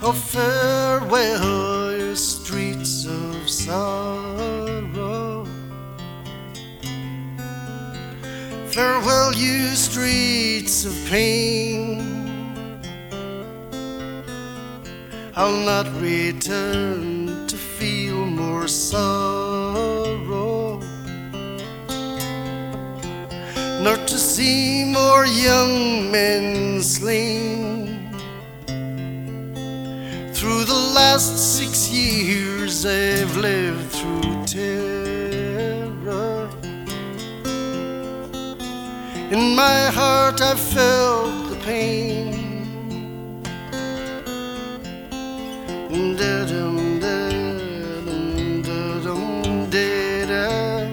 Oh, farewell, you streets of sorrow. Farewell, you streets of pain. I'll not return to feel more sorrow, nor to see more young men slain. Through the last 6 years I've lived through terror. In my heart I've felt the pain. Da-dum, da-dum, da-dum, da-dum.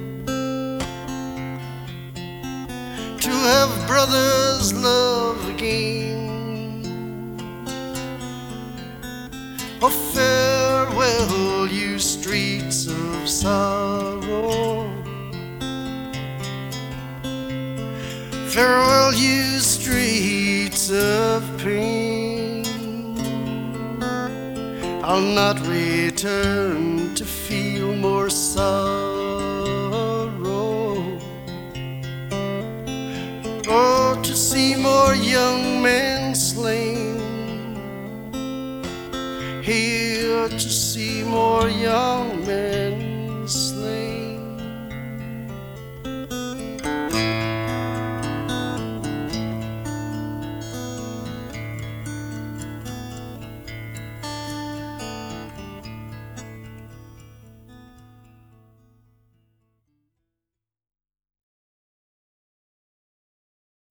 To have brothers love again. Oh, farewell, you streets of sorrow. Farewell, you streets of pain. I'll not return to feel more sorrow, or to see more young men slain. Here to see more young men slain.